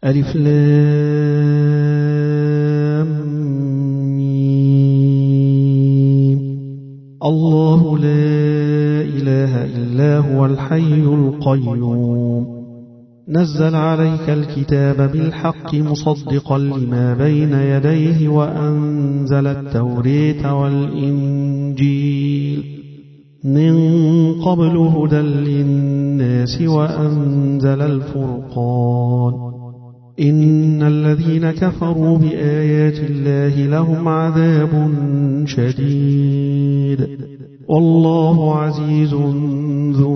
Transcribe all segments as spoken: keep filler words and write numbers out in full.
ألف لام ميم. الله لا إله إلا هو الحي القيوم نزل عليك الكتاب بالحق مصدقا لما بين يديه وأنزل التوريت والإنجيل من قبل هدى للناس وأنزل الفرقان إن الذين كفروا بآيات الله لهم عذاب شديد والله عزيز ذو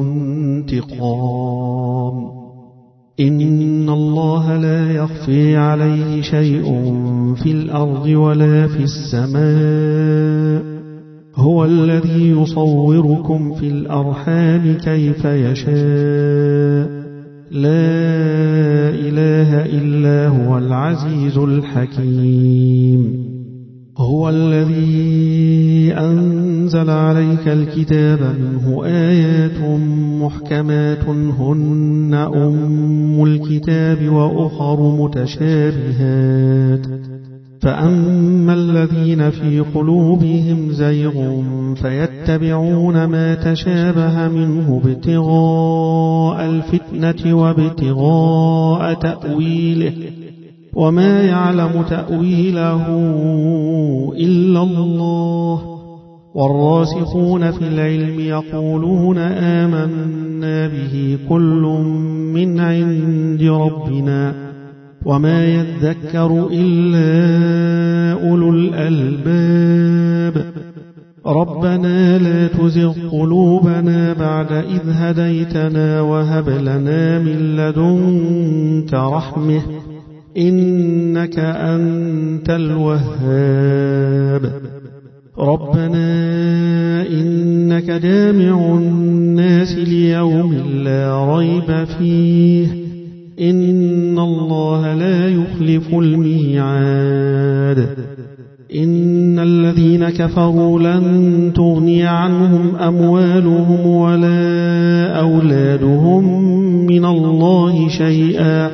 انتقام إن الله لا يخفي عليه شيء في الأرض ولا في السماء هو الذي يصوركم في الأرحام كيف يشاء لا إله إلا هو العزيز الحكيم هو الذي أنزل عليك الكتاب منه آيات محكمات هن أم الكتاب وأخر متشابهات فأما الذين في قلوبهم زيغ فيتبعون ما تشابه منه ابتغاء الفتنة وابتغاء تأويله وما يعلم تأويله إلا الله والراسخون في العلم يقولون آمنا به كل من عند ربنا وما يذكر إلا أولو الألباب ربنا لا تزغ قلوبنا بعد إذ هديتنا وهب لنا من لدنك رحمة إنك أنت الوهاب ربنا إنك جامع الناس ليوم لا ريب فيه إن الله لا يخلف الميعاد إن الذين كفروا لن تغني عنهم أموالهم ولا أولادهم من الله شيئا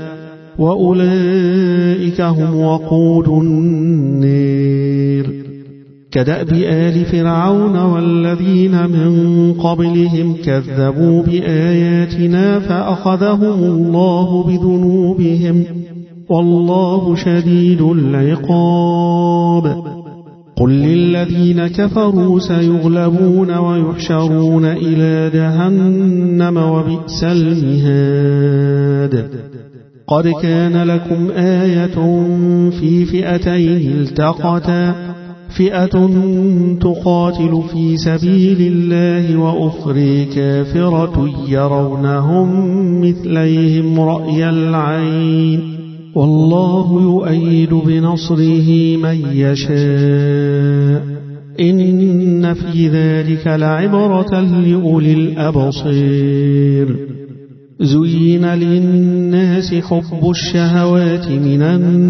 وأولئك هم وقود النير كدأب آل فرعون والذين من قبلهم كذبوا بآياتنا فأخذهم الله بذنوبهم والله شديد العقاب قل للذين كفروا سيغلبون ويحشرون إلى جهنم وبئس المهاد قد كان لكم آية في فئتين التقتا فئة تقاتل في سبيل الله وأخرى كافرة يرونهم مثليهم رأي العين والله يؤيد بنصره من يشاء إن في ذلك لعبرة لأولي الأبصير زين للناس حب الشهوات من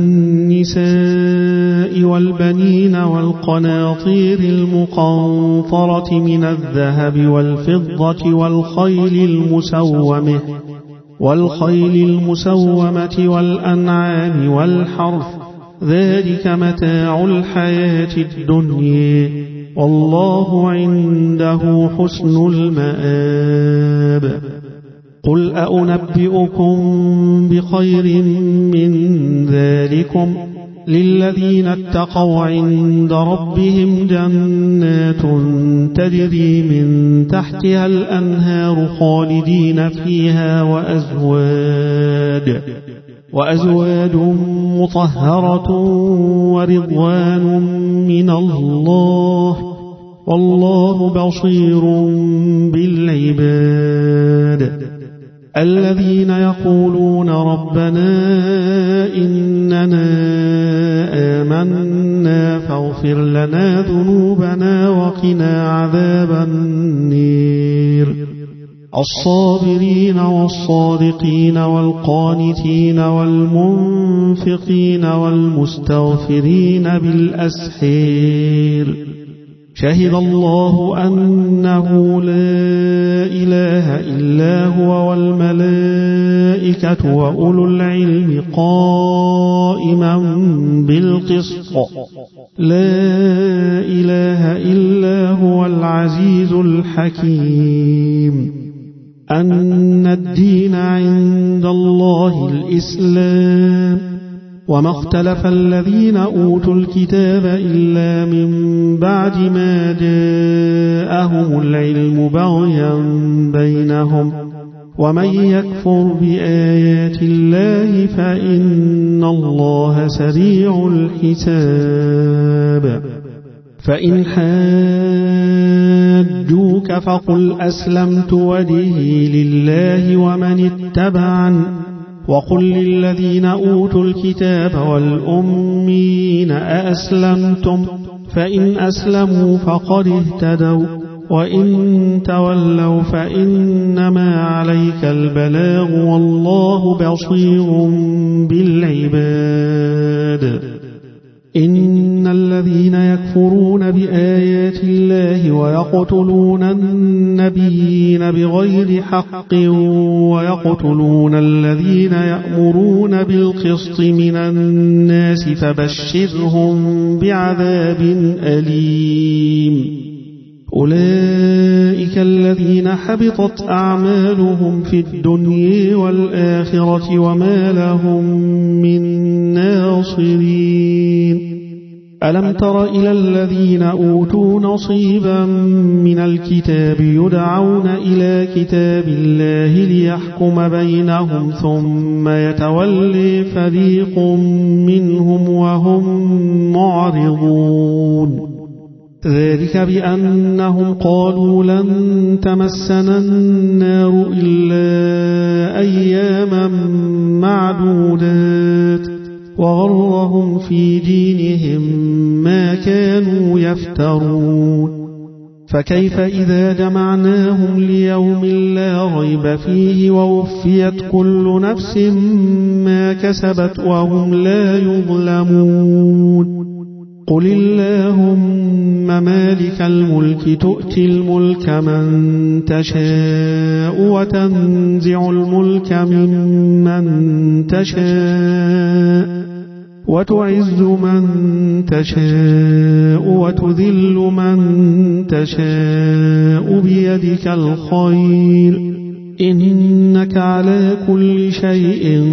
النساء والبنين والقناطير المقنطرة من الذهب والفضة والخيل المسومة والخيل المسومة والأنعام والحرث ذلك متاع الحياة الدنيا والله عنده حسن المآب قل أنبئكم بخير من ذلكم للذين اتقوا عند ربهم جنات تجري من تحتها الأنهار خالدين فيها وأزواج وأزواج مطهرة ورضوان من الله والله بصير بالعباد الذين يقولون ربنا إننا آمنا فاغفر لنا ذنوبنا وقنا عذاب النير الصابرين والصادقين والقانتين والمنفقين والمستغفرين بالأسحير شهد الله أنه لا إله إلا هو والملائكة وأولو العلم قائما بالقسط لا إله إلا هو العزيز الحكيم أن الدين عند الله الإسلام وما اختلف الذين أوتوا الكتاب إلا من بعد ما جاءهم العلم بغيا بينهم ومن يكفر بآيات الله فإن الله سريع الحساب فإن حاجوك فقل أسلمت وجهي لله ومن اتبعني وقل للذين أوتوا الكتاب والأمين أأسلمتم فإن أسلموا فقد اهتدوا وإن تولوا فإنما عليك البلاغ والله بصير بالعباد إن الذين يكفرون بآيات الله ويقتلون النبيين بغير حق ويقتلون الذين يأمرون بالقسط من الناس فبشرهم بعذاب أليم أولئك الذين حبطت أعمالهم في الدنيا والآخرة وما لهم من ناصرين ألم تر إلى الذين أوتوا نصيبا من الكتاب يدعون إلى كتاب الله ليحكم بينهم ثم يتولي فريق منهم وهم معرضون ذلك بأنهم قالوا لن تمسنا النار إلا أياما معدودات وغرهم في دينهم ما كانوا يفترون فكيف إذا جمعناهم ليوم لا ريب فيه ووفيت كل نفس ما كسبت وهم لا يظلمون قل اللهم مالك الملك تؤتي الملك من تشاء وتنزع الملك ممن تشاء وتعز من تشاء وتذل من تشاء بيدك الخير إنك على كل شيء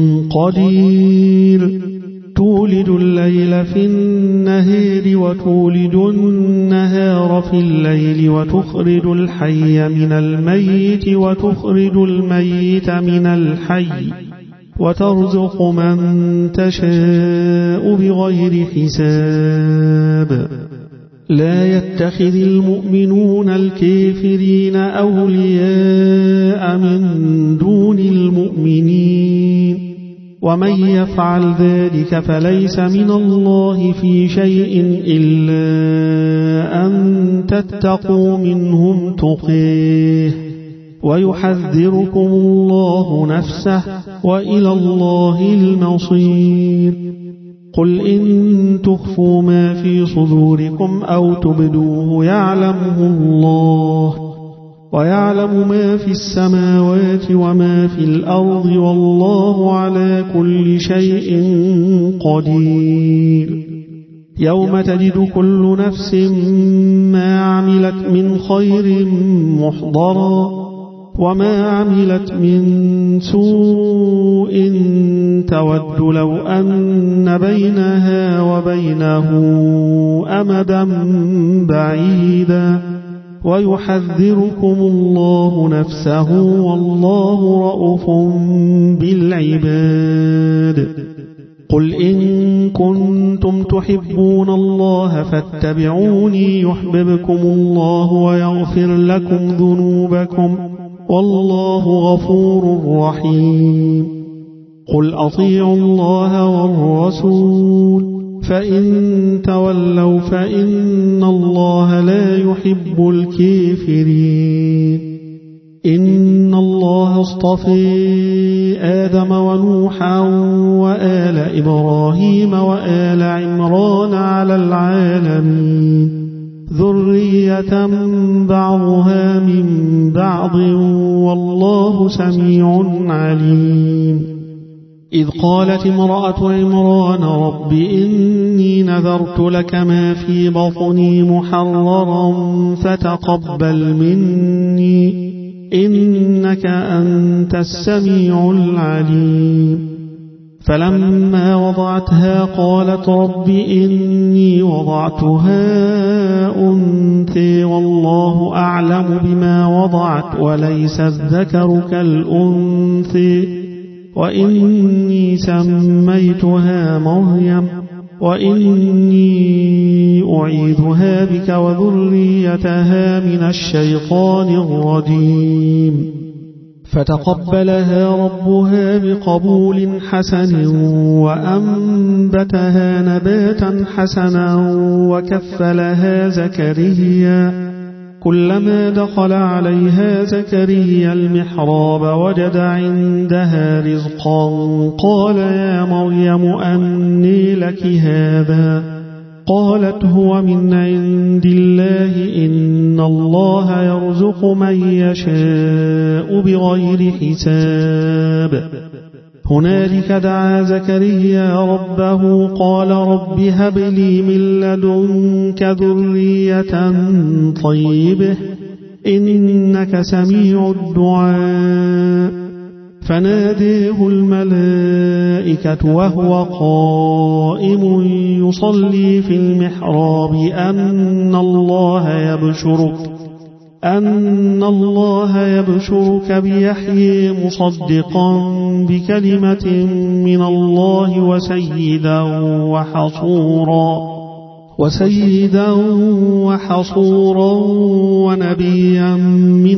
قدير تولد الليل في النهار وتولد النهار في الليل وتخرج الحي من الميت وتخرج الميت من الحي وترزق من تشاء بغير حساب لا يتخذ المؤمنون الكافرين أولياء من دون المؤمنين ومن يفعل ذلك فليس من الله في شيء إلا أن تتقوا منهم تقيه ويحذركم الله نفسه وإلى الله المصير قل إن تخفوا ما في صدوركم أو تبدوه يعلمه الله ويعلم ما في السماوات وما في الأرض والله على كل شيء قدير يوم تجد كل نفس ما عملت من خير محضرا وما عملت من سوء تود لو أن بينها وبينه أمدا بعيدا ويحذركم الله نفسه والله رؤوف بالعباد قل إن كنتم تحبون الله فاتبعوني يحببكم الله ويغفر لكم ذنوبكم والله غفور رحيم قل أطيعوا الله والرسول فإن تولوا فإن الله لا يحب الكافرين إن الله اصطفى آدم ونوحا وآل إبراهيم وآل عمران على العالمين ذرية بعضها من بعض والله سميع عليم. إذ قالت امرأة عمران رب إني نذرت لك ما في بطني محررا فتقبل مني إنك أنت السميع العليم. فلما وضعتها قالت رب إني وضعتها أنثى والله أعلم بما وضعت وليس الذكر كالأنثى وإني سميتها مريم وإني أعيذها بك وذريتها من الشيطان الرجيم. فتقبلها ربها بقبول حسن وأنبتها نباتا حسنا وكفلها زكريا. كلما دخل عليها زكريا المحراب وجد عندها رزقا قال يا مريم أني لك هذا؟ قالت هو من عند الله إن الله يرزق من يشاء بغير حساب. هنالك دعا زكريا ربه قال رب هب لي من لدنك ذرية طيبة إنك سميع الدعاء. فناديه الملائكة وهو قائم يصلي في المحراب أن الله يبشرك أن الله يبشرك بيحيى مصدقا بكلمة من الله وسيدا وحصورا وسيدا وحصورا ونبيا من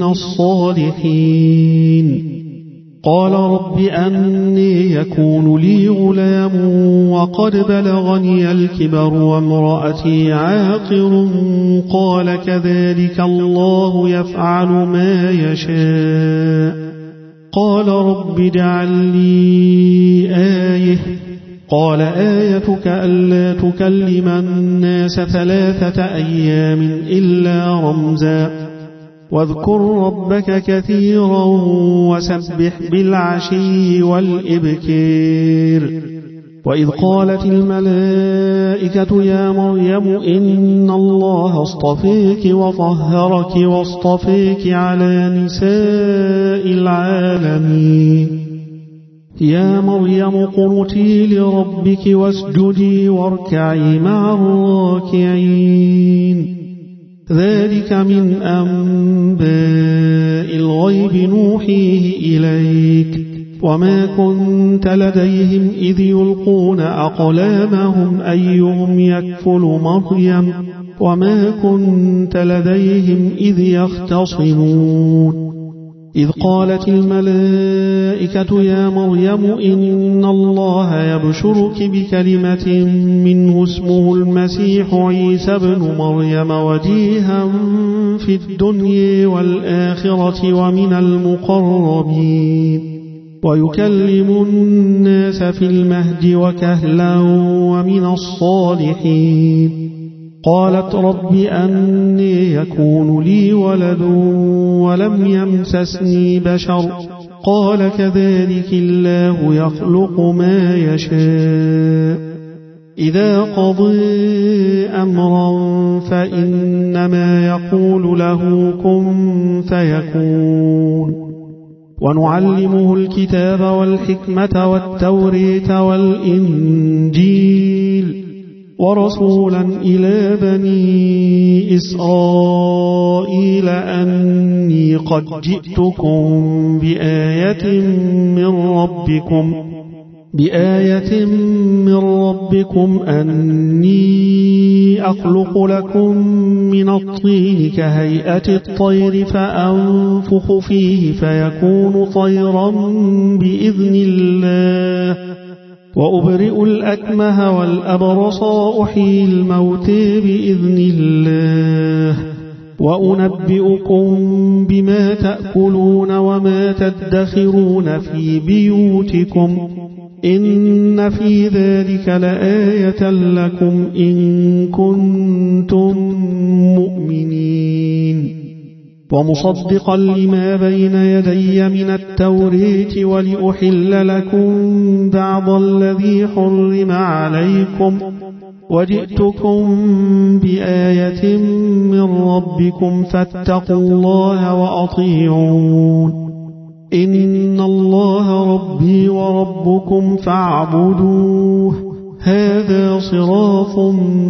الصالحين. قال رب أني يكون لي غلام وقد بلغني الكبر وامرأتي عاقر قال كذلك الله يفعل ما يشاء. قال رب اجعل لي آية قال آيتك ألا تكلم الناس ثلاثة أيام إلا رمزا واذكر ربك كثيرا وسبح بالعشي والإبكير. وإذ قالت الملائكة يا مريم إن الله اصطفيك وطهرك واصطفيك على نساء العالمين. يا مريم قنتي لربك واسجدي واركعي مع الراكعين. ذلك من أنباء الغيب نوحيه إليك وما كنت لديهم إذ يلقون أقلامهم أيهم يكفل مريم وما كنت لديهم إذ يختصمون. إذ قالت الملائكة يا مريم إن الله يبشرك بكلمة منه اسمه المسيح عيسى بن مريم وجيها في الدنيا والآخرة ومن المقربين ويكلم الناس في المهد وكهلا ومن الصالحين. قالت رب أني يكون لي ولد ولم يمسسني بشر قال كذلك الله يخلق ما يشاء. إذا قضى أمرا فإنما يقول له كن فيكون. ونعلمه الكتاب والحكمة والتوريت والإنجيل ورسولا إلى بني إسرائيل أني قد جئتكم بآية من ربكم بآية من ربكم أني أخلق لكم من الطين كهيئة الطير فأنفخ فيه فيكون طيرا بإذن الله وأبرئ الأكمه والأبرص وأحيي الموتى بإذن الله وأنبئكم بما تأكلون وما تدخرون في بيوتكم إن في ذلك لآية لكم إن كنتم مؤمنين ومصدقا لما بين يدي من التوريت ولأحل لكم بعض الذي حرم عليكم وجئتكم بآية من ربكم فاتقوا الله وأطيعون إن الله ربي وربكم فاعبدوه هذا صراط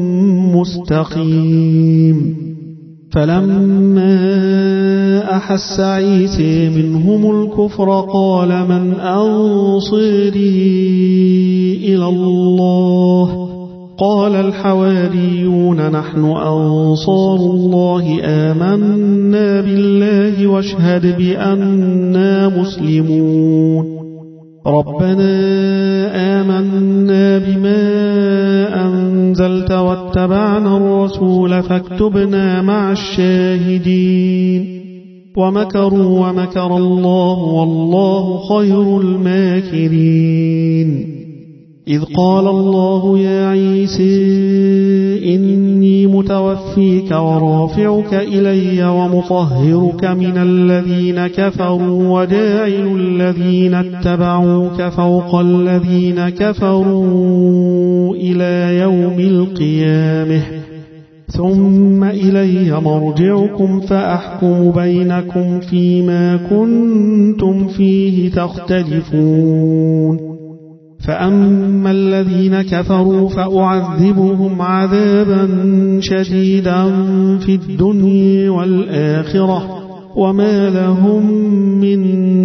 مستقيم فلما أحس عيسى منهم الكفر قال من أنصري إلى الله قال الحواريون نحن أنصار الله آمنا بالله واشهد بأننا مسلمون ربنا آمنا بما أنزلت واتبعنا الرسول فاكتبنا مع الشاهدين ومكروا ومكر الله والله خير الماكرين إذ قال الله يا عيسى إني متوفيك ورافعك إلي ومطهرك من الذين كفروا وجاعل الذين اتبعوك فوق الذين كفروا إلى يوم القيامة ثم إلي مرجعكم فأحكم بينكم فيما كنتم فيه تختلفون فأما الذين كفروا فأعذبهم عذابا شديدا في الدنيا والآخرة وما لهم من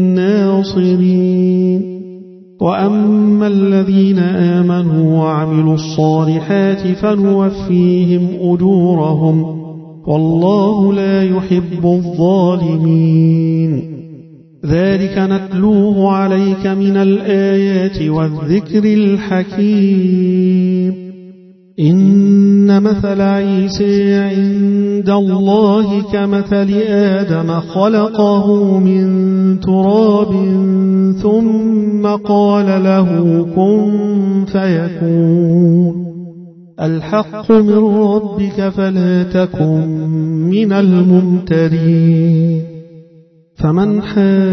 ناصرين وأما الذين آمنوا وعملوا الصالحات فنوفيهم أجورهم والله لا يحب الظالمين ذلك نتلوه عليك من الآيات والذكر الحكيم إن مثل عيسى عند الله كمثل آدم خلقه من تراب ثم قال له كن فيكون الحق من ربك فلا تكن من الممترين فمن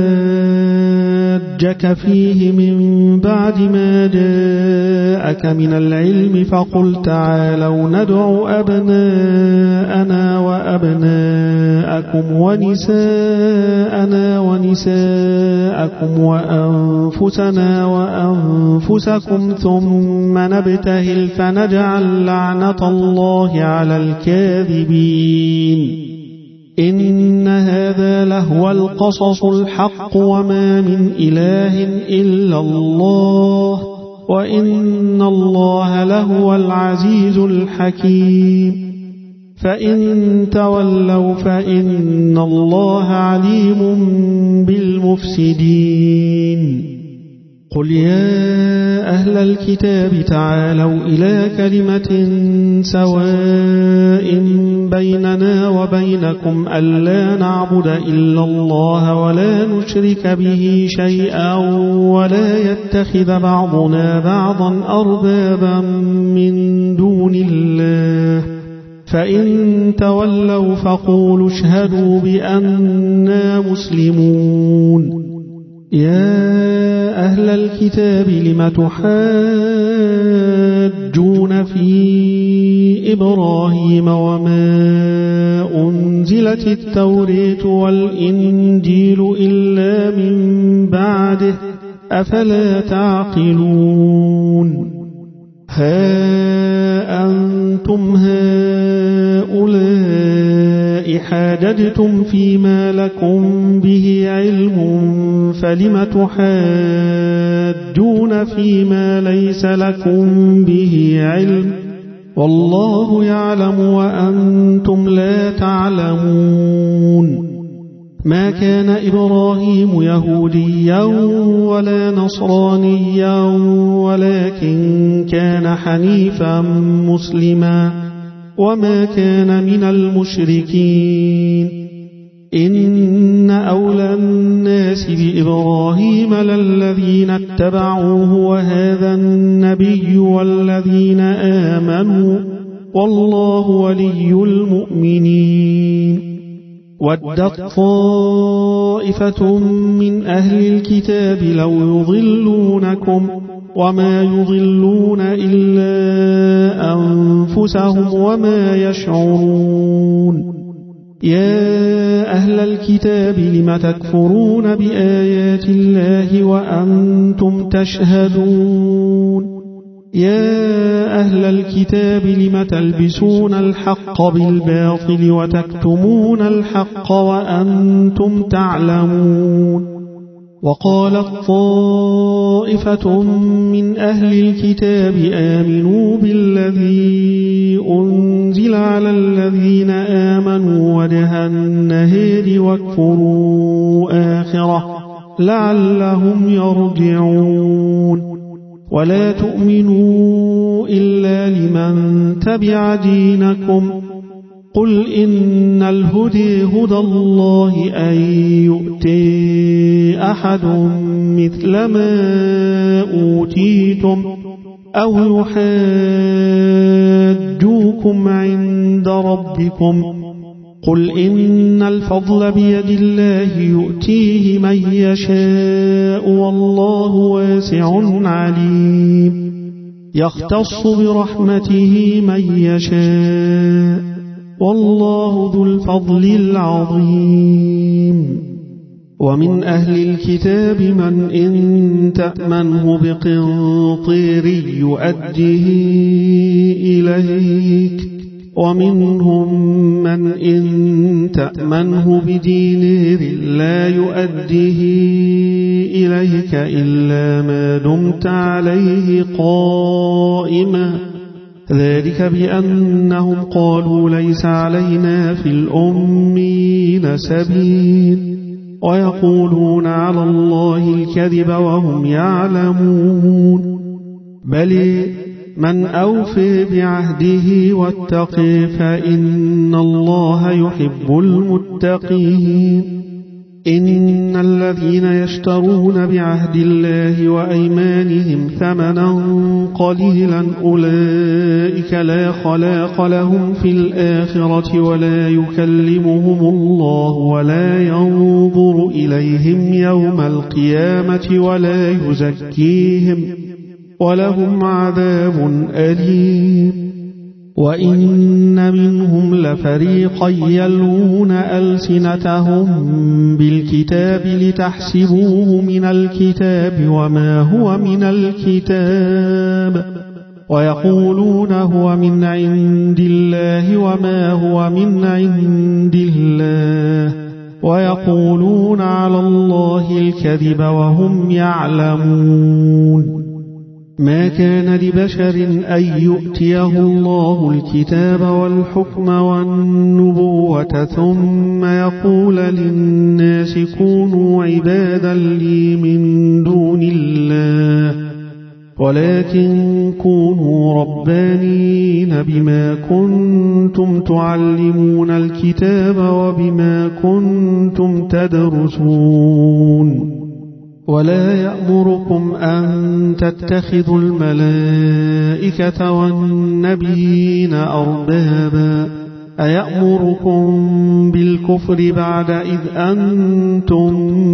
حاجك فيه من بعد ما جاءك من العلم فقل تعالوا ندع أبناءنا وأبناءكم ونساءنا ونساءكم وأنفسنا وأنفسكم ثم نبتهل فنجعل لعنة الله على الكاذبين إن هذا لهو القصص الحق وما من إله إلا الله وإن الله لهو العزيز الحكيم فإن تولوا فإن الله عليم بالمفسدين قل يا أهل الكتاب تعالوا إلى كلمة سواء بيننا وبينكم ألا نعبد إلا الله ولا نشرك به شيئا ولا يتخذ بعضنا بعضا أربابا من دون الله فإن تولوا فقولوا اشهدوا بأننا مسلمون يا أهل الكتاب لم تحاجون في إبراهيم وما أنزلت التوراة والإنجيل إلا من بعده أفلا تعقلون ها أنتم هؤلاء حاججتم فيما لكم به علم فلم تحاجون فيما ليس لكم به علم والله يعلم وأنتم لا تعلمون ما كان إبراهيم يهوديا ولا نصرانيا ولكن كان حنيفا مسلما وما كان من المشركين إن إن أولى الناس بإبراهيم للذين اتبعوه وهذا النبي والذين آمنوا والله ولي المؤمنين. ودت طائفة من أهل الكتاب لو يضلونكم وما يضلون إلا أنفسهم وما يشعرون. يا أهل الكتاب لم تكفرون بآيات الله وأنتم تشهدون. يا أهل الكتاب لم تلبسون الحق بالباطل وتكتمون الحق وأنتم تعلمون. وقالت طائفة من أهل الكتاب آمنوا بالذي أنزل على الذين آمنوا وجه النهار واكفروا آخره لعلهم يرجعون. ولا تؤمنوا إلا لمن تبع دينكم. قل إن الهدى هدى الله أن يؤتي أحد مثل ما أوتيتم أو يحاجوكم عند ربكم. قل إن الفضل بيد الله يؤتيه من يشاء والله واسع عليم. يختص برحمته من يشاء والله ذو الفضل العظيم. ومن أهل الكتاب من إن تأمنه بقنطير يؤديه إليك ومنهم من إن تأمنه بدينار لا يؤديه إليك إلا ما دمت عليه قائما. ذلك بأنهم قالوا ليس علينا في الأمين سبيل ويقولون على الله الكذب وهم يعلمون. بل من أوفي بعهده واتقي فإن الله يحب المتقين. إن الذين يشترون بعهد الله وأيمانهم ثمنا قليلا أولئك لا خلاق لهم في الآخرة ولا يكلمهم الله ولا ينظر إليهم يوم القيامة ولا يزكيهم ولهم عذاب أليم. وإن منهم لفريقا يلوون ألسنتهم بالكتاب لتحسبوه من الكتاب وما هو من الكتاب ويقولون هو من عند الله وما هو من عند الله ويقولون على الله الكذب وهم يعلمون. ما كان لبشر أن يؤتيه الله الكتاب والحكم والنبوة ثم يقول للناس كونوا عبادا لي من دون الله ولكن كونوا ربانين بما كنتم تعلمون الكتاب وبما كنتم تدرسون. ولا يأمركم أن تتخذوا الملائكة والنبيين أربابا أيأمركم بالكفر بعد إذ أنتم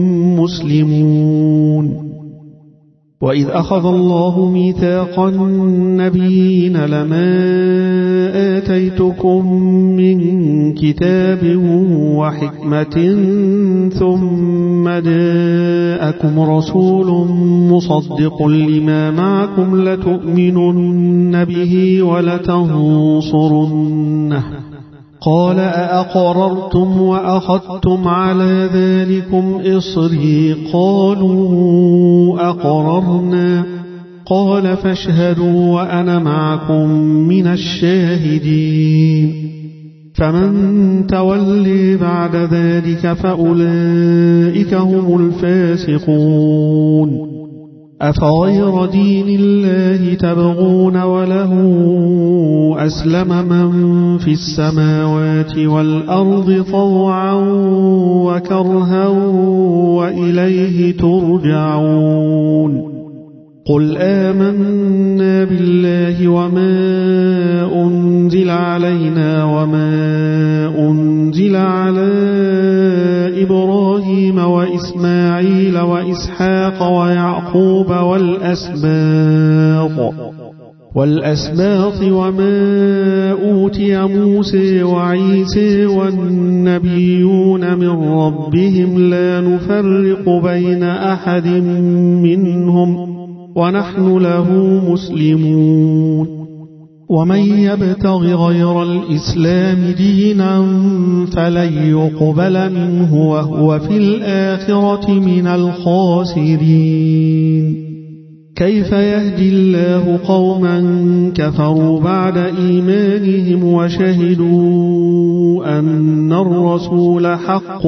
مسلمون. وإذ أخذ الله ميثاق النبيين لما آتيتكم من كتاب وحكمة ثم جاءكم رسول مصدق لما معكم لتؤمنن به ولتنصرنه قال أأقررتم وأخذتم على ذلكم إصري قالوا أقررنا قال فاشهدوا وأنا معكم من الشاهدين. فمن تولي بعد ذلك فأولئك هم الفاسقون. أفغير دين الله تبغون وله أسلم من في السماوات والأرض طوعا وكرها وإليه ترجعون قل آمنا بالله وما أنزل علينا وما أنزل على إبراهيم وإسماعيل وإسحاق ويعقوب والأسباط والأسباط وما أوتي موسى وعيسى والنبيون من ربهم لا نفرق بين أحد منهم ونحن له مسلمون ومن يبتغ غير الإسلام دينا فلن يقبل منه وهو في الآخرة من الخاسرين كيف يهدي الله قوما كفروا بعد إيمانهم وشهدوا أن الرسول حق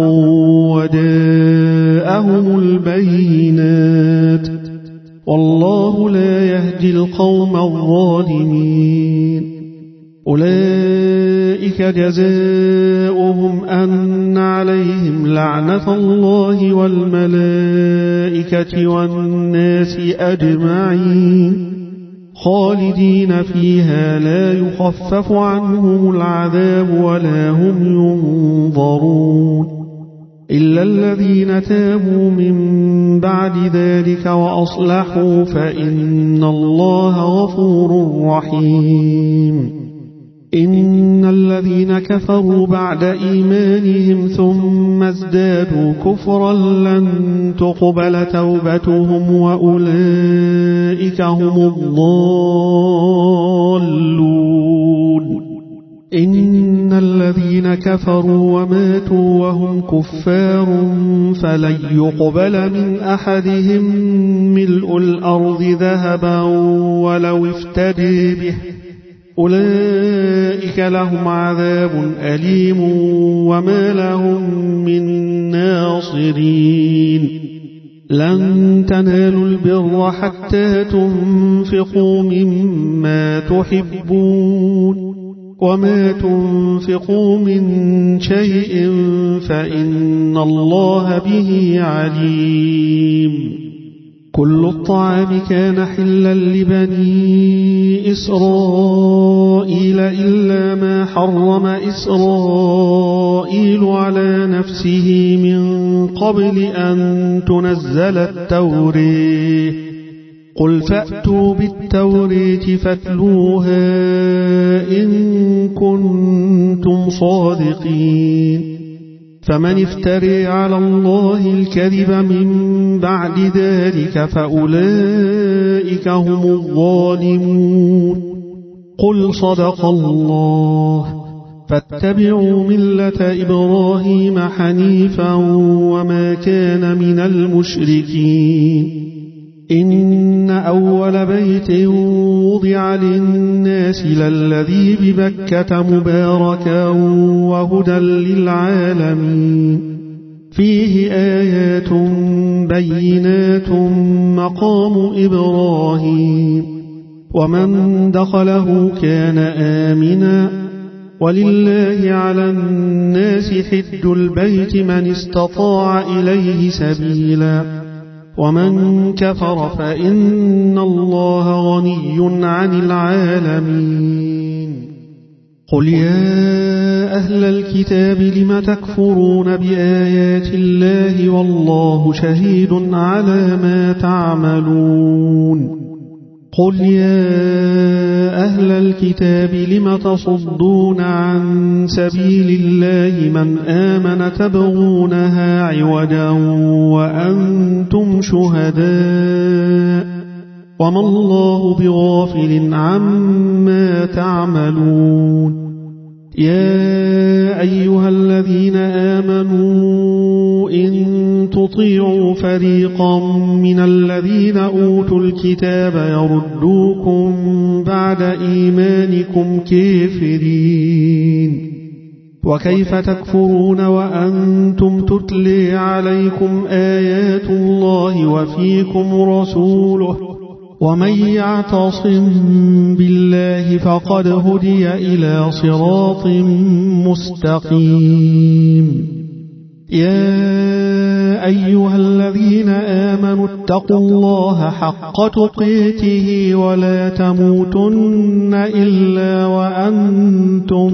وجاءهم البينات والله لا يهدي القوم الظالمين أولئك جزاؤهم أن عليهم لعنة الله والملائكة والناس أجمعين خالدين فيها لا يخفف عنهم العذاب ولا هم ينظرون إلا الذين تابوا من بعد ذلك وأصلحوا فإن الله غفور رحيم إن الذين كفروا بعد إيمانهم ثم ازدادوا كفرا لن تقبل توبتهم وأولئك هم الضالون إن الذين كفروا وماتوا وهم كفار فلن يقبل من أحدهم ملء الأرض ذهبا ولو افتدي به أولئك لهم عذاب أليم وما لهم من ناصرين لن تنالوا البر حتى تنفقوا مما تحبون وما تنفقوا من شيء فإن الله به عليم كل الطعام كان حلا لبني إسرائيل إلا ما حرم إسرائيل على نفسه من قبل أن تنزل التوراة قل فأتوا بالتوراة فاتلوها إن كنتم صادقين فمن افتري على الله الكذب من بعد ذلك فأولئك هم الظالمون قل صدق الله فاتبعوا ملة إبراهيم حنيفا وما كان من المشركين إن أول بيت وضع للناس للذي ببكة مباركا وهدى للعالمين فيه آيات بينات مقام إبراهيم ومن دخله كان آمنا ولله على الناس حج البيت من استطاع إليه سبيلا ومن كفر فإن الله غني عن العالمين قل يا أهل الكتاب لم تكفرون بآيات الله والله شهيد على ما تعملون قل يا أهل الكتاب لم تصدون عن سبيل الله من آمن تبغونها عوجا وأنتم شهداء وما الله بغافل عما تعملون يا أيها الذين آمنوا إن تطيعوا فريقا من الذين أوتوا الكتاب يردوكم بعد إيمانكم كافرين وكيف تكفرون وأنتم تتلي عليكم آيات الله وفيكم رسوله ومن يعتصم بالله فقد هدي إلى صراط مستقيم. يا أيها الذين آمنوا اتقوا الله حق تقاته ولا تموتن إلا وأنتم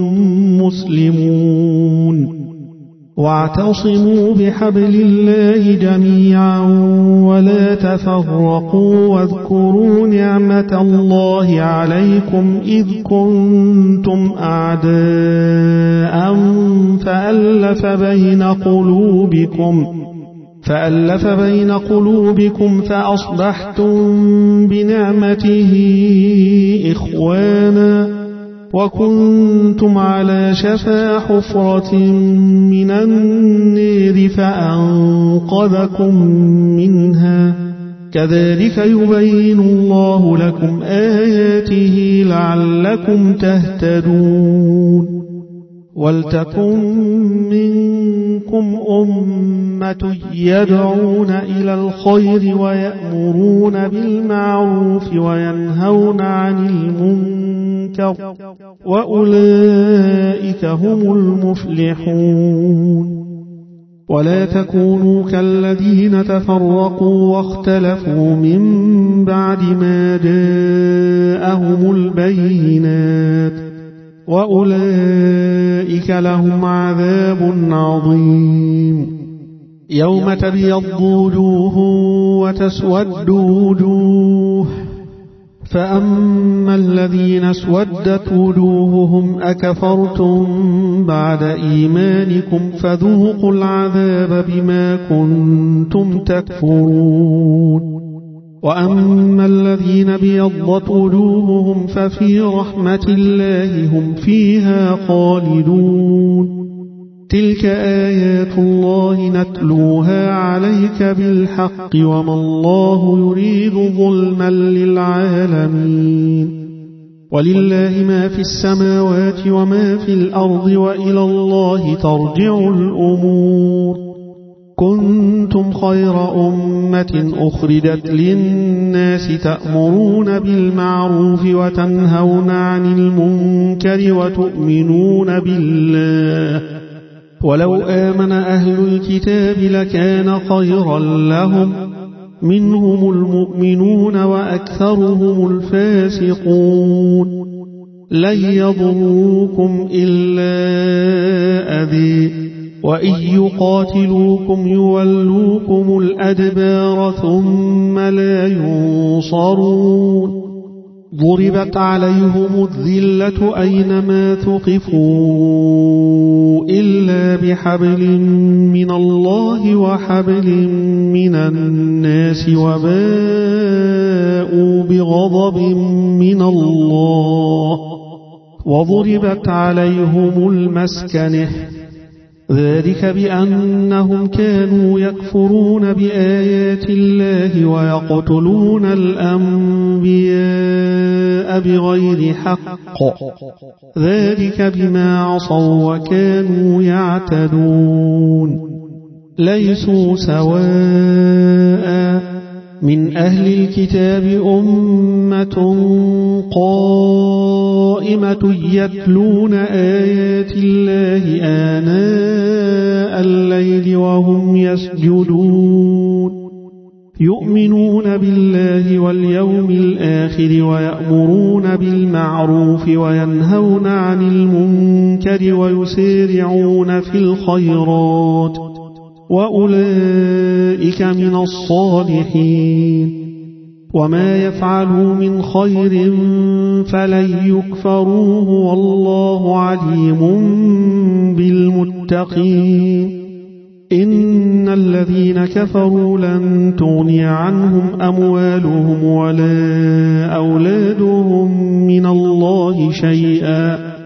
مسلمون. واعتصموا بحبل الله جميعا ولا تفرقوا واذكروا نعمة الله عليكم إذ كنتم أعداء فألف بين قلوبكم فألف بين قلوبكم فأصبحتم بنعمته إخوانا وكنتم على شفا حفرة من النار فأنقذكم منها كذلك يبين الله لكم آياته لعلكم تهتدون. ولتكن منكم أمة يدعون إلى الخير ويأمرون بالمعروف وينهون عن المنكر وأولئك هم المفلحون. ولا تكونوا كالذين تفرقوا واختلفوا من بعد ما جاءهم البينات وأولئك لهم عذاب عظيم. يوم تبيض وجوه وتسود وجوه فأما الذين اسودت وجوههم أكفرتم بعد إيمانكم فذوقوا العذاب بما كنتم تكفرون. وأما الذين بيضت وجوههم ففي رحمة الله هم فيها خالدون. تلك آيات الله نتلوها عليك بالحق وما الله يريد ظلما للعالمين. ولله ما في السماوات وما في الأرض وإلى الله ترجع الأمور. كنتم خير أمة أخرجت للناس تأمرون بالمعروف وتنهون عن المنكر وتؤمنون بالله ولو آمن أهل الكتاب لكان خيرا لهم منهم المؤمنون وأكثرهم الفاسقون. لن يضروكم إلا أذى وإن يقاتلوكم يولوكم الأدبار ثم لا ينصرون. ضربت عليهم الذلة أينما ثقفوا إلا بحبل من الله وحبل من الناس وباءوا بغضب من الله وضربت عليهم المسكنة ذلك بأنهم كانوا يكفرون بآيات الله ويقتلون الأنبياء بغير حق ذلك بما عصوا وكانوا يعتدون. ليسوا سواء من أهل الكتاب أمة قائمة يتلون آيات الله آناء الليل وهم يسجدون يؤمنون بالله واليوم الآخر ويأمرون بالمعروف وينهون عن المنكر ويسارعون في الخيرات وأولئك من الصالحين. وما يفعلوا من خير فلن يكفروه والله عليم بالمتقين. إن الذين كفروا لن تغني عنهم أموالهم ولا أولادهم من الله شيئا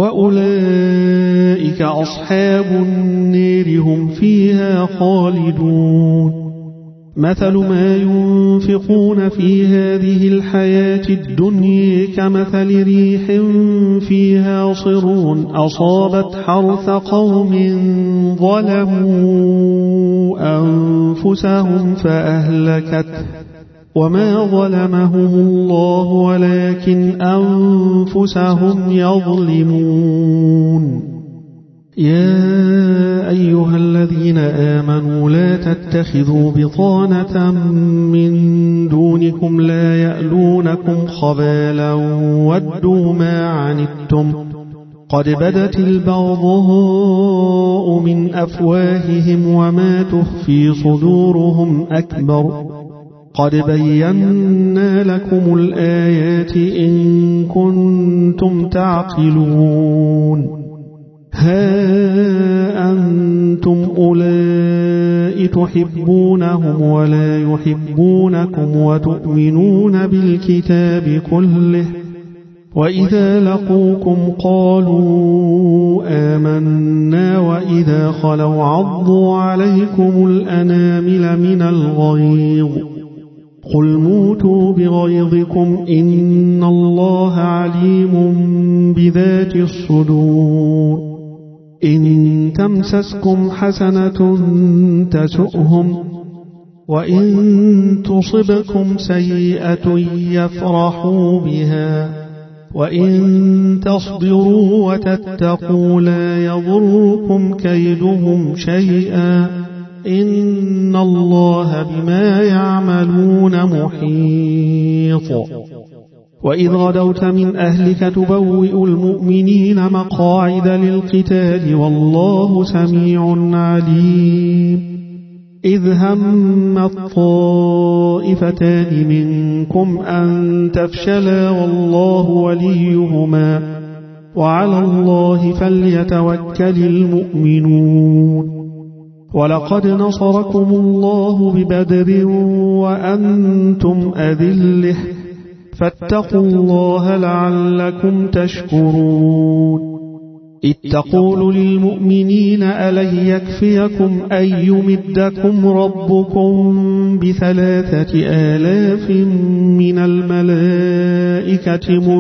وأولئك أصحاب النار هم فيها خالدون. مثل ما ينفقون في هذه الحياة الدنيا كمثل ريح فيها صر أصابت حرث قوم ظلموا أنفسهم فأهلكته وما ظلمهم الله ولكن أنفسهم يظلمون. يا أيها الذين آمنوا لا تتخذوا بطانة من دونكم لا يألونكم خبالا ودوا ما عنتم قد بدت البغضاء من أفواههم وما تخفي صدورهم أكبر قد بينا لكم الآيات إن كنتم تعقلون. ها أنتم أولئك تحبونهم ولا يحبونكم وتؤمنون بالكتاب كله وإذا لقوكم قالوا آمنا وإذا خلوا عضوا عليكم الأنامل من الغيظ قل موتوا بغيظكم إن الله عليم بذات الصدور. إن تمسسكم حسنة تسؤهم وإن تصبكم سيئة يفرحوا بها وإن تصبروا وتتقوا لا يضركم كيدهم شيئا إن الله بما يعملون محيط. وإذ غدوت من أهلك تبوئ المؤمنين مقاعد للقتال والله سميع عليم. إذ هم الطائفتان منكم أن تفشلا والله وليهما وعلى الله فليتوكل المؤمنون. ولقد نصركم الله ببدر وأنتم أذلة فاتقوا الله لعلكم تشكرون. إذ تقول للمؤمنين ألن يكفيكم أن يمدكم ربكم بثلاثة آلاف من الملائكة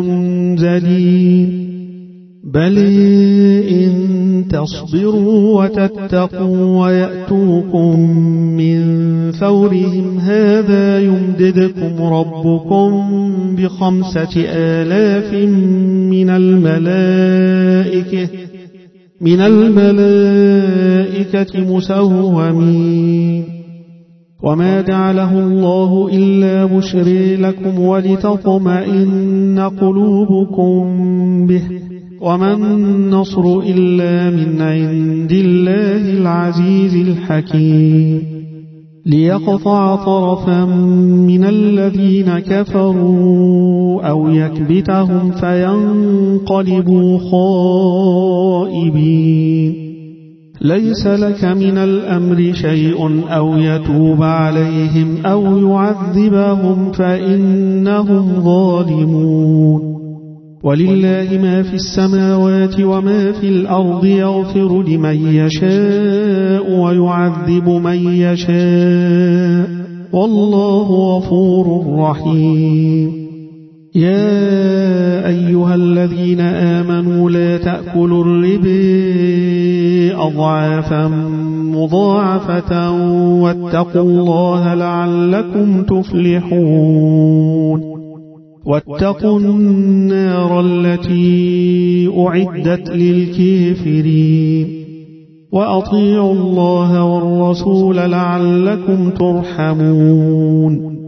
منزلين بل إن تصبروا وتتقوا ويأتوكم من فورهم هذا يمددكم ربكم بخمسة آلاف من الملائكة من الملائكة مسومين. وما جعله الله إلا بشرى لكم ولتطمئن قلوبكم به وما النصر إلا من عند الله العزيز الحكيم. ليقطع طرفا من الذين كفروا أو يكبتهم فينقلبوا خائبين. ليس لك من الأمر شيء أو يتوب عليهم أو يعذبهم فإنهم ظالمون. ولله ما في السماوات وما في الأرض يغفر لمن يشاء ويعذب من يشاء والله غفور رحيم. يا أيها الذين آمنوا لا تأكلوا الربا أضعافا مضاعفة واتقوا الله لعلكم تفلحون. واتقوا النار التي أعدت للكافرين وأطيعوا الله والرسول لعلكم ترحمون.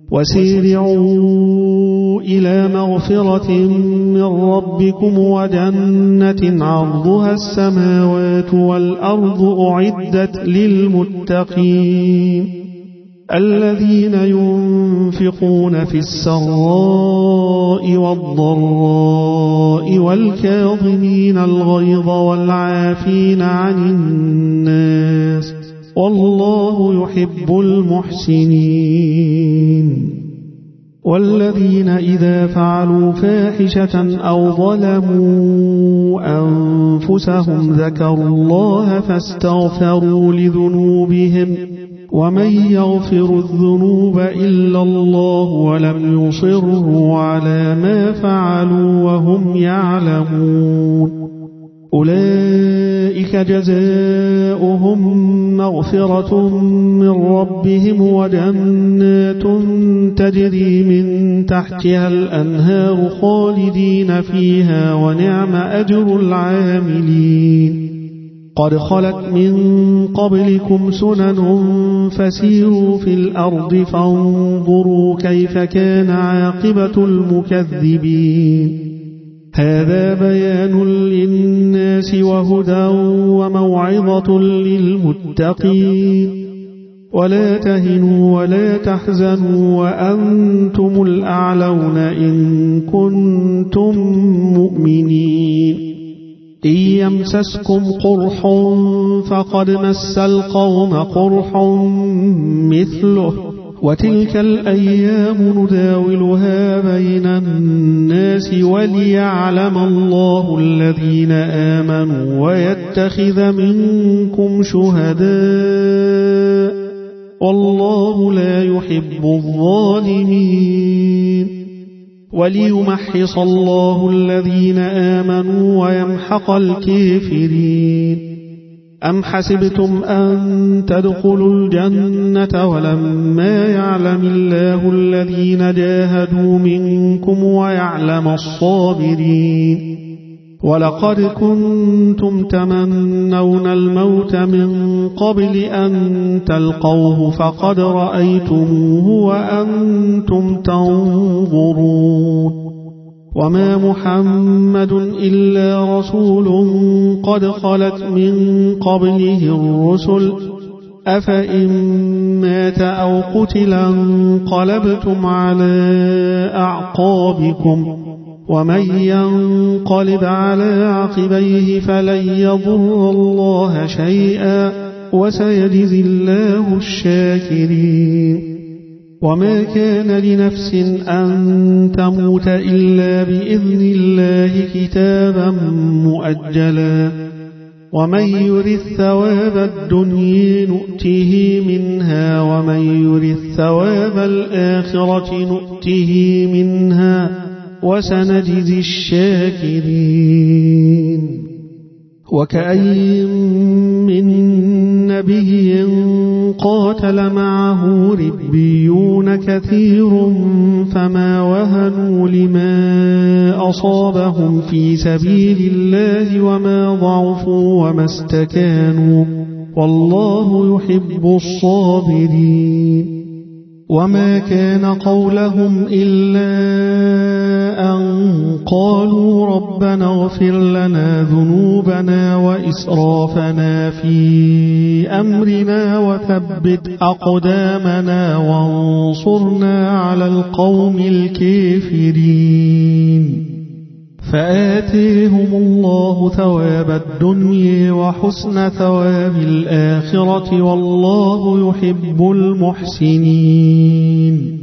وسارعوا إلى مغفرة من ربكم وجنة عرضها السماوات والأرض أعدت للمتقين الذين ينفقون في السراء والضراء والكاظمين الغيظ والعافين عن الناس والله يحب المحسنين. والذين إذا فعلوا فاحشة أو ظلموا أنفسهم ذكروا الله فاستغفروا لذنوبهم ومن يغفر الذنوب إلا الله ولم يصروا على ما فعلوا وهم يعلمون أولئك جزاؤهم مغفرة من ربهم وجنات تجري من تحتها الأنهار خالدين فيها ونعم أجر العاملين قد خلت من قبلكم سنن فسيروا في الأرض فانظروا كيف كان عاقبة المكذبين هذا بيان للناس وهدى وموعظة للمتقين ولا تهنوا ولا تحزنوا وأنتم الأعلون إن كنتم مؤمنين إن يمسسكم قرح فقد مس القوم قرح مثله وتلك الأيام نداولها بين الناس وليعلم الله الذين آمنوا ويتخذ منكم شهداء والله لا يحب الظالمين وليمحص الله الذين آمنوا ويمحق الكافرين أم حسبتم أن تدخلوا الجنة ولما يعلم الله الذين جاهدوا منكم ويعلم الصابرين ولقد كنتم تمنون الموت من قبل أن تلقوه فقد رأيتموه وأنتم تنظرون وما محمد إلا رسول قد خلت من قبله الرسل أفإن مات أو قتل انقلبتم على أعقابكم ومن ينقلب على عقبيه فلن يضر الله شيئا وسيجزي الله الشاكرين وما كان لنفس أن تموت إلا بإذن الله كتابا مؤجلا ومن يرث ثواب الدنيا نؤته منها ومن يرث ثواب الآخرة نؤته منها وسنجزي الشاكرين وكأي من نبي قاتل معه ربيون كثير فما وهنوا لما أصابهم في سبيل الله وما ضعفوا وما استكانوا والله يحب الصابرين وما كان قولهم إلا أن قالوا ربنا اغفر لنا ذنوبنا وإسرافنا في أمرنا وثبت أقدامنا وانصرنا على القوم الكافرين فآتيهم الله ثواب الدنيا وحسن ثواب الآخرة والله يحب المحسنين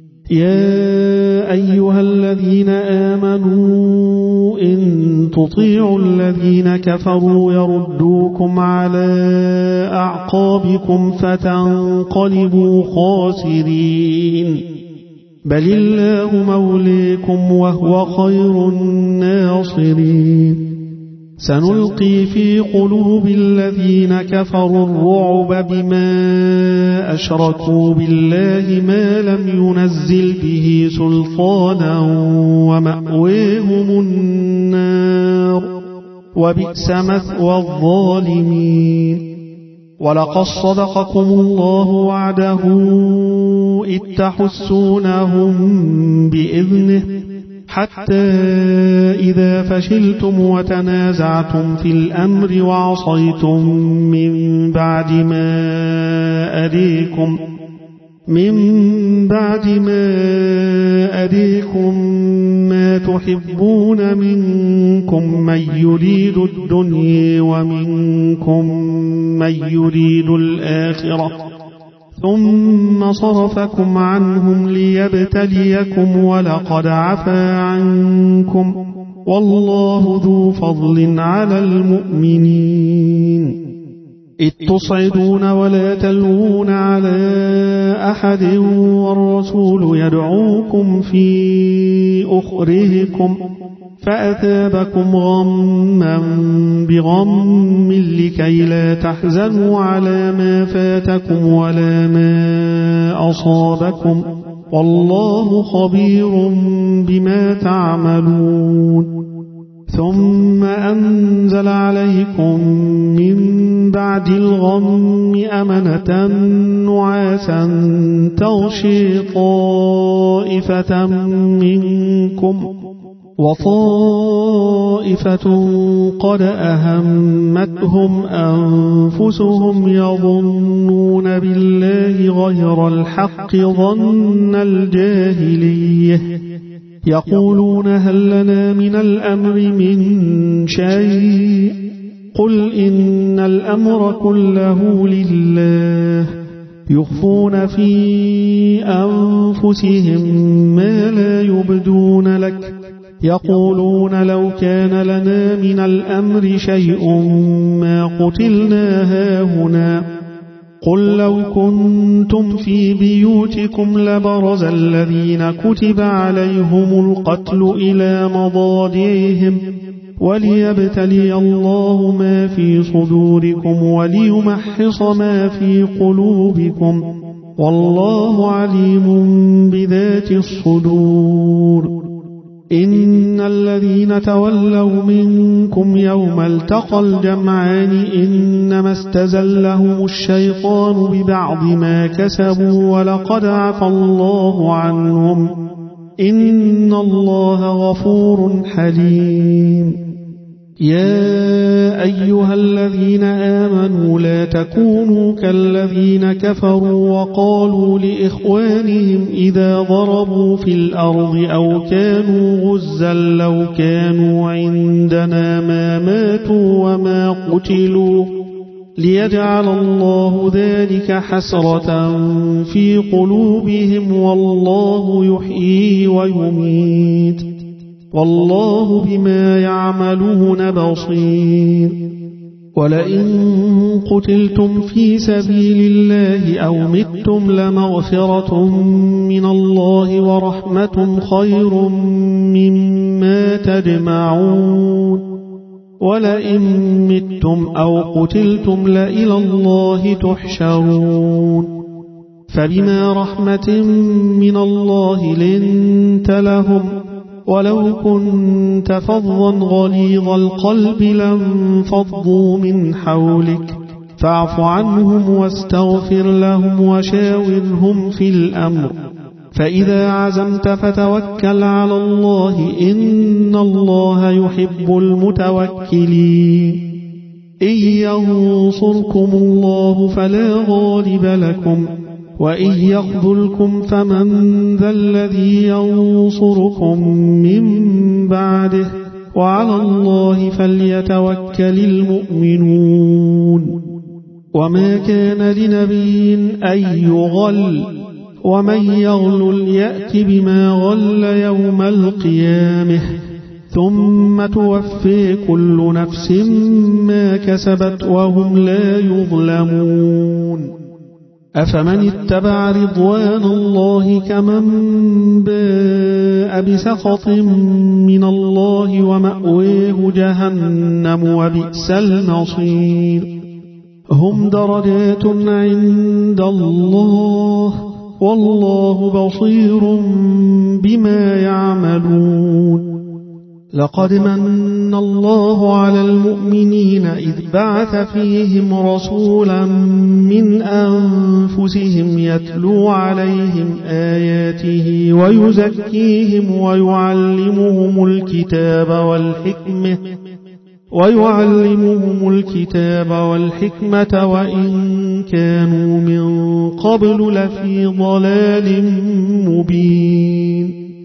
يا أيها الذين آمنوا إن تطيعوا الذين كفروا يردوكم على أعقابكم فتنقلبوا خاسرين بل الله مولاكم وهو خير الناصرين سنلقي في قلوب الذين كفروا الرعب بما أشركوا بالله ما لم ينزل به سلطانا ومأويهم النار وبئس مثوى الظالمين ولقد صدقكم الله وعده إذ تحسونهم بإذنه حتى إذا فشلتم وتنازعتم في الأمر وعصيتم من بعد ما أريكم من بعد ما أريكم ما تحبون منكم من يريد الدنيا ومنكم من يريد الآخرة ثم صرفكم عنهم ليبتليكم ولقد عفا عنكم والله ذو فضل على المؤمنين إذ تصعدون ولا تلوون على أحد والرسول يدعوكم في أخرهكم فأثابكم غما بغم لكي لا تحزنوا على ما فاتكم ولا ما أصابكم والله خبير بما تعملون. ثم أنزل عليكم من بعد الغم أمنة نعاسا تغشي طائفة منكم وطائفة قد أهمتهم أنفسهم يظنون بالله غير الحق ظن الجاهلية يقولون هل لنا من الأمر من شيء قل إن الأمر كله لله يخفون في أنفسهم ما لا يبدون لك يقولون لو كان لنا من الأمر شيء ما قتلنا هاهنا قل لو كنتم في بيوتكم لبرز الذين كتب عليهم القتل إلى مضاجعهم وليبتلي الله ما في صدوركم وليمحص ما في قلوبكم والله عليم بذات الصدور. إن الذين تولوا منكم يوم التقى الجمعان إنما استزلهم الشيطان ببعض ما كسبوا ولقد عفى الله عنهم إن الله غفور حليم. يا أيها الذين آمنوا لا تكونوا كالذين كفروا وقالوا لإخوانهم إذا ضربوا في الأرض أو كانوا غزا لو كانوا عندنا ما ماتوا وما قتلوا ليجعل الله ذلك حسرة في قلوبهم والله يحيي ويميت والله بما يعملون بصير. ولئن قتلتم في سبيل الله أو متم لمغفرة من الله ورحمة خير مما تجمعون. ولئن متم أو قتلتم لإلى الله تحشرون. فبما رحمة من الله لنت لهم ولو كنت فظا غليظ القلب لانفضوا من حولك فاعف عنهم واستغفر لهم وشاورهم في الأمر فإذا عزمت فتوكل على الله إن الله يحب المتوكلين. إن ينصركم الله فلا غالب لكم وإن يخذلكم فمن ذا الذي ينصركم من بعده وعلى الله فليتوكل المؤمنون. وما كان لنبي أن يغل ومن يغلل يأت بما غل يوم القيامة ثم توفي كل نفس ما كسبت وهم لا يظلمون. أفمن اتبع رضوان الله كمن باء بسخط من الله ومأويه جهنم وبئس المصير. هم درجات عند الله والله بصير بما يعملون. لقد من الله على المؤمنين إذ بعث فيهم رسولا من أنفسهم يتلو عليهم آياته ويزكيهم ويعلمهم الكتاب والحكمة ويعلمهم الكتاب والحكمة وإن كانوا من قبل لفي ضلال مبين.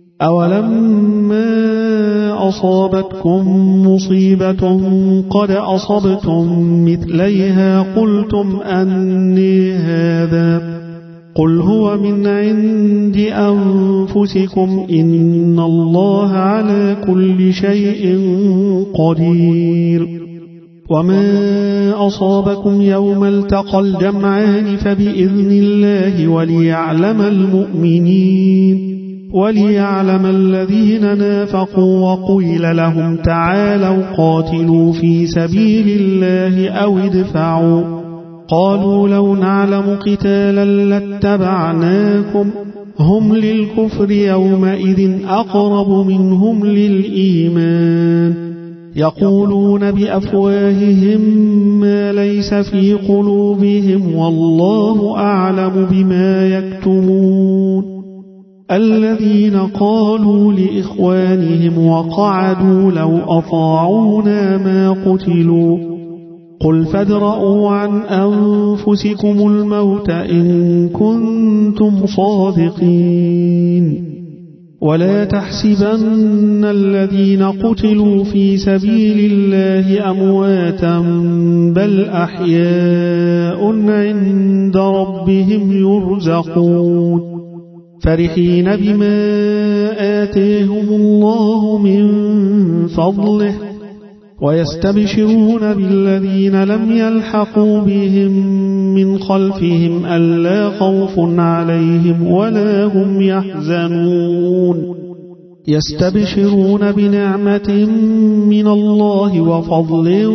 أولما أصابتكم مصيبة قد أصبتم مثليها قلتم أني هذا قل هو من عند أنفسكم إن الله على كل شيء قدير. وما أصابكم يوم التقى الجمعان فبإذن الله وليعلم المؤمنين وليعلم الذين نافقوا وقيل لهم تعالوا قاتلوا في سبيل الله أو ادفعوا قالوا لو نعلم قتالا لاتبعناكم هم للكفر يومئذ أقرب منهم للإيمان يقولون بأفواههم ما ليس في قلوبهم والله أعلم بما يكتمون الذين قالوا لإخوانهم وقعدوا لو أطاعونا ما قتلوا قل فادرءوا عن أنفسكم الموت إن كنتم صادقين ولا تحسبن الذين قتلوا في سبيل الله أمواتا بل أحياء عند ربهم يرزقون فرحين بما آتاهم الله من فضله ويستبشرون بالذين لم يلحقوا بهم من خلفهم ألا خوف عليهم ولا هم يحزنون يستبشرون بنعمة من الله وفضل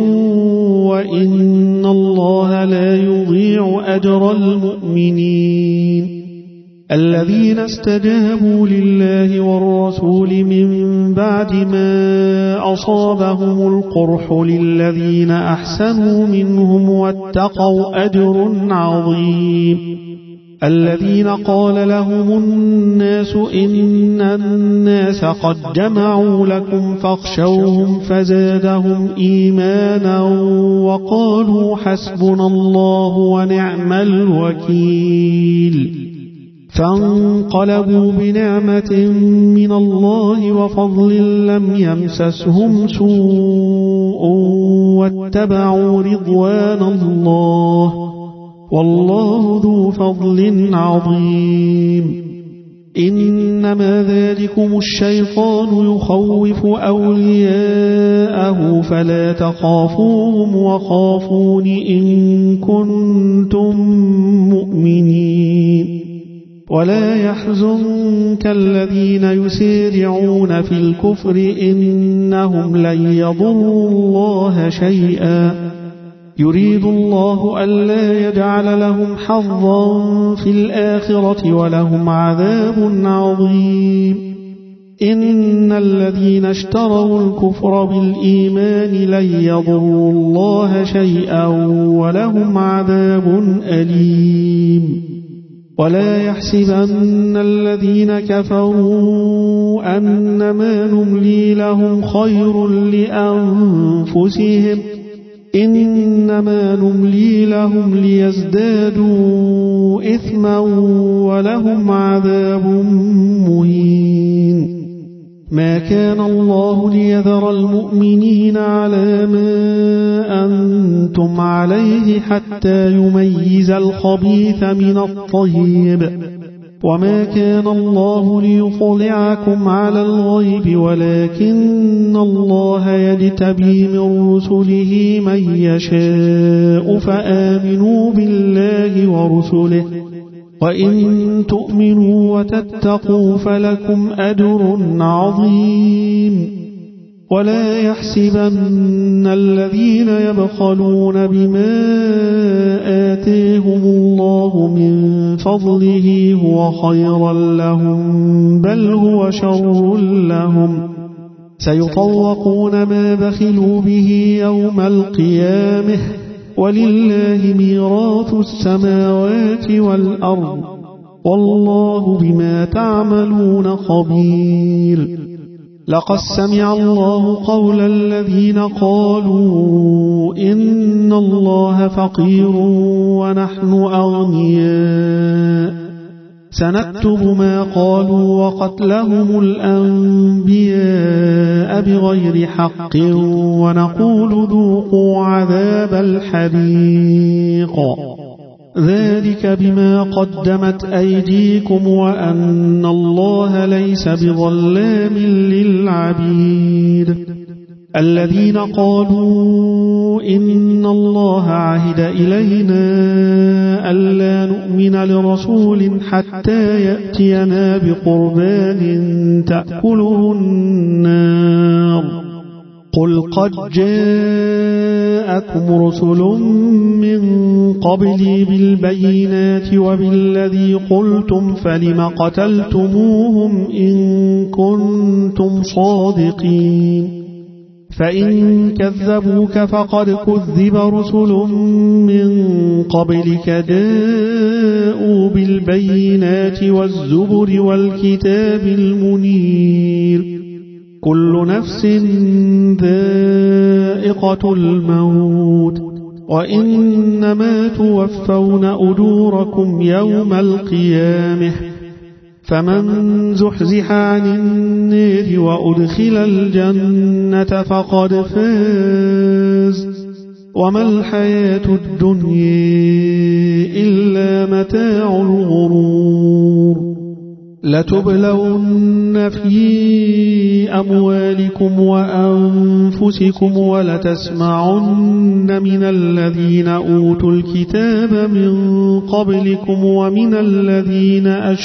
وإن الله لا يضيع أجر المؤمنين الذين استجابوا لله والرسول من بعد ما أصابهم القرح للذين أحسنوا منهم واتقوا أجر عظيم الذين قال لهم الناس إن الناس قد جمعوا لكم فاخشوهم فزادهم إيمانا وقالوا حسبنا الله ونعم الوكيل فانقلبوا بنعمة من الله وفضل لم يمسسهم سوء واتبعوا رضوان الله والله ذو فضل عظيم إنما ذلكم الشيطان يخوف أولياءه فلا تخافوهم وخافون إن كنتم مؤمنين ولا يحزنك الذين يسارعون في الكفر إنهم لن يضروا الله شيئا يريد الله ألا يجعل لهم حظا في الآخرة ولهم عذاب عظيم إن الذين اشتروا الكفر بالإيمان لن يضروا الله شيئا ولهم عذاب أليم ولا يحسبن الذين كفروا أنما نملي لهم خير لأنفسهم إنما نملي لهم ليزدادوا إثما ولهم عذاب مهين ما كان الله ليذر المؤمنين على ما أنتم عليه حتى يميز الخبيث من الطيب وما كان الله ليطلعكم على الغيب ولكن الله يجتبي من رسله من يشاء فآمنوا بالله ورسله وإن تؤمنوا وتتقوا فلكم أجر عظيم ولا يحسبن الذين يبخلون بما آتاهم الله من فضله هو خيرا لهم بل هو شر لهم سيطوقون ما بخلوا به يوم القيامة ولله ميراث السماوات والأرض والله بما تعملون خبير لقد سمع الله قول الذين قالوا إن الله فقير ونحن أغنياء سنكتب ما قالوا وقتلهم الأنبياء بغير حق ونقول ذوقوا عذاب الحريق ذلك بما قدمت أيديكم وأن الله ليس بظلام للعبيد الذين قالوا إن الله عهد إلينا ألا نؤمن لرسول حتى يأتينا بقربان تأكله النار قل قد جاءكم رسل من قبلي بالبينات وبالذي قلتم فلم قتلتموهم إن كنتم صادقين فإن كذبوك فقد كذب رسل من قبلك جاءوا بالبينات والزبر والكتاب المنير كل نفس ذائقة الموت وإنما توفون أجوركم يوم القيامة فمن زحزح عن النار وأدخل الجنة فقد فاز وما الحياة الدنيا إلا متاع الغرور لتبلون في أموالكم وأنفسكم ولتسمعن من الذين أوتوا الكتاب من قبلكم ومن الذين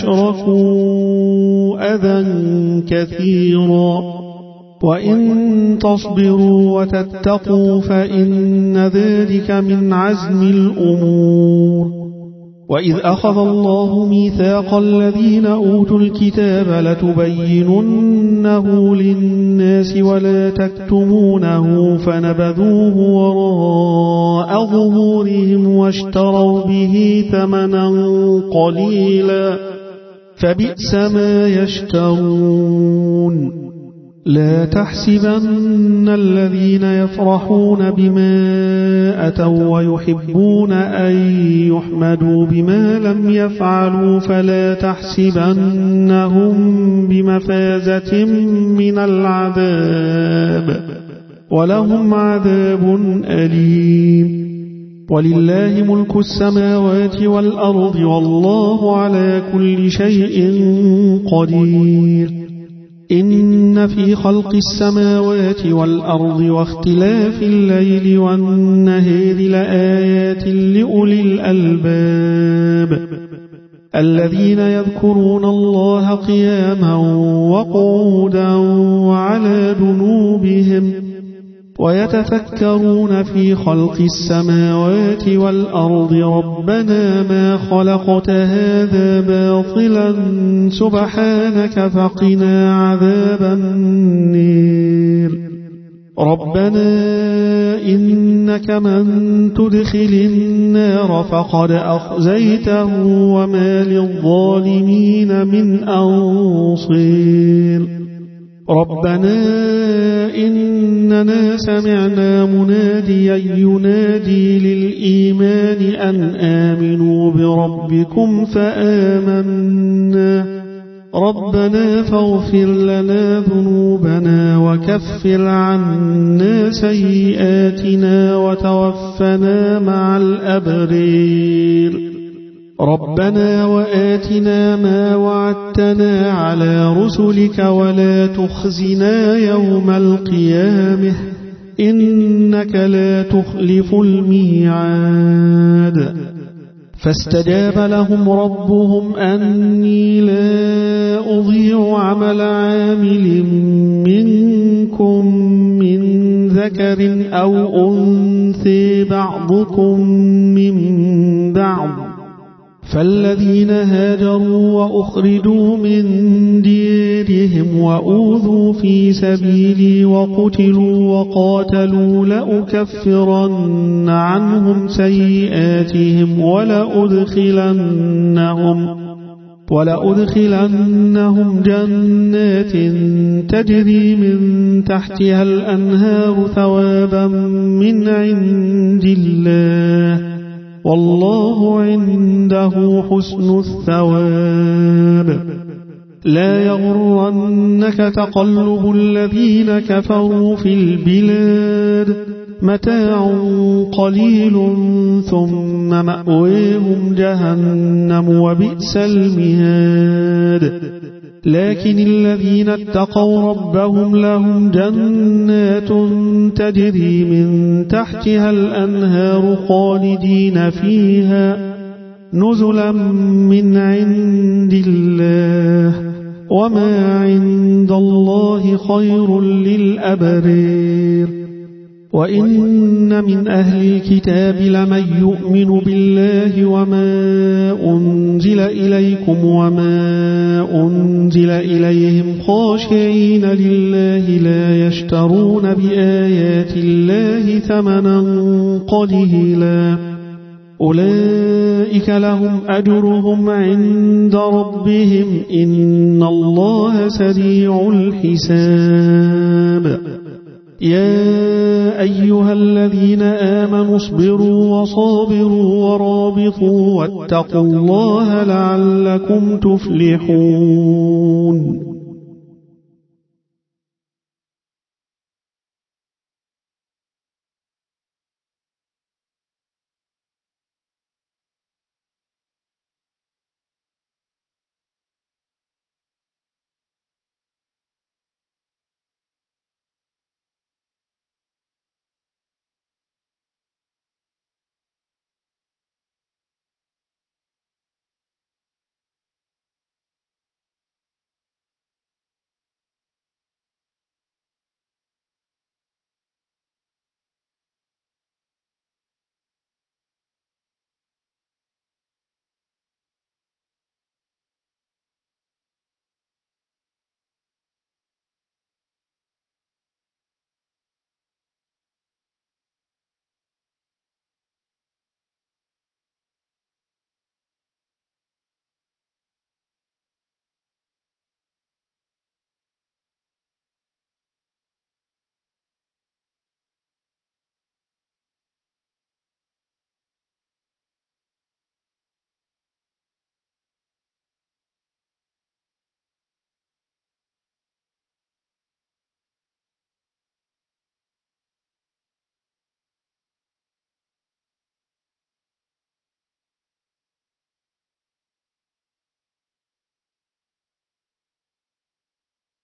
أشركوا أذى كثيرا وإن تصبروا وتتقوا فإن ذلك من عزم الأمور وإذ أخذ الله ميثاق الذين أوتوا الكتاب لتبيننه للناس ولا تكتمونه فنبذوه وراء ظهورهم واشتروا به ثمنا قليلا فبئس ما يشترون لا تحسبن الذين يفرحون بما أتوا ويحبون أن يحمدوا بما لم يفعلوا فلا تحسبنهم بمفازة من العذاب ولهم عذاب أليم ولله ملك السماوات والأرض والله على كل شيء قدير إن في خلق السماوات والأرض واختلاف الليل والنهار لآيات لأولي الألباب الذين يذكرون الله قياما وقعودا وعلى جنوبهم ويتفكرون في خلق السماوات والأرض ربنا ما خلقت هذا باطلا سبحانك فقنا عذاب النار ربنا إنك من تدخل النار فقد أخزيته وما للظالمين من أنصير ربنا إننا سمعنا مناديا ينادي للإيمان أن آمنوا بربكم فآمنا ربنا فاغفر لنا ذنوبنا وكفر عنا سيئاتنا وتوفنا مع الأبرير ربنا وآتنا ما وعدتنا على رسلك ولا تخزنا يوم القيامة إنك لا تخلف الميعاد فاستجاب لهم ربهم أني لا أضيع عمل عامل منكم من ذكر أو أنثى بعضكم من بعض فالذين هاجروا وأخرجوا من ديارهم وأوذوا في سبيلي وقتلوا وقاتلوا لأكفرن عنهم سيئاتهم ولأدخلنهم, ولأدخلنهم جنات تجري من تحتها الأنهار ثوابا من عند الله والله عنده حسن الثواب لا يغرنك تقلب الذين كفروا في البلاد متاع قليل ثم مأويهم جهنم وبئس المهاد لكن الذين اتقوا ربهم لهم جنات تجري من تحتها الأنهار خالدين فيها نزلا من عند الله وما عند الله خير للأبرار. وإن من أهل الكتاب لمن يؤمن بالله وما أنزل إليكم وما أنزل إليهم خاشعين لله لا يشترون بآيات الله ثمنا قليلا أولئك لهم أجرهم عند ربهم إن الله سريع الحساب. يا أيها الذين آمنوا اصبروا وصابروا ورابطوا واتقوا الله لعلكم تفلحون.